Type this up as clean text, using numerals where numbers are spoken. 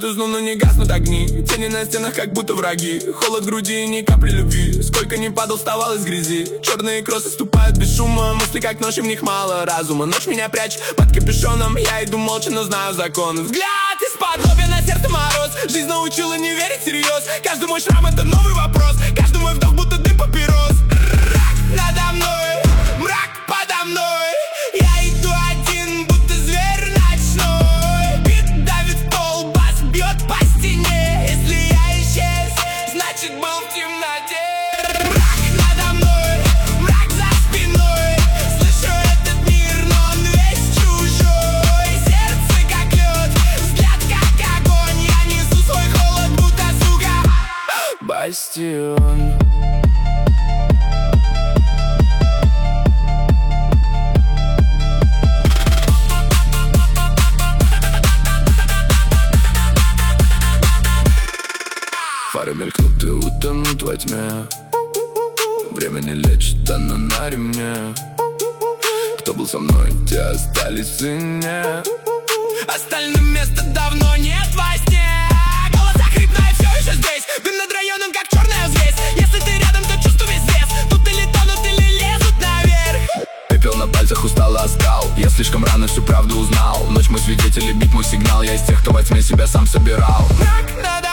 уснул, но не гаснут огни. Тени на стенах, как будто враги. Холод в груди и ни капли любви. Сколько ни падал, вставал из грязи. Черные кроссы ступают без шума. Мысли как ночь, и в них мало разума. Ночь меня прячет под капюшоном. Я иду молча, но знаю закон. Взгляд из-под лобья, на сердце мороз. Жизнь научила не верить всерьез. Каждый мой шрам — это новый вопрос. Каждый мой вдох будто дым папирос. Надо мной, мрак подо мной. Я иду один, будто зверь ночной. Бит давит в пол, бас бьет по стене. Если я исчез, значит был в темноте. Мрак надо мной, мрак за спиной. Слышу этот мир, но он весь чужой. Сердце как лед, взгляд как огонь. Я несу свой холод, будто сука бастион. Фары мелькнут и утонут во тьме. Время не лечит, оно на ремне. Кто был со мной, те остались в цене. Остальным места давно нет во сне. Голоса хрипная все еще здесь. Дым над районом, как черная взвесь. Если ты рядом, то чувствую весь вес. Тут или тонут, или лезут наверх. Пепел на пальцах устало оскал. Я слишком рано всю правду узнал. Ночь мой свидетель и бит мой сигнал. Я из тех, кто во тьме себя сам собирал. Мрак надо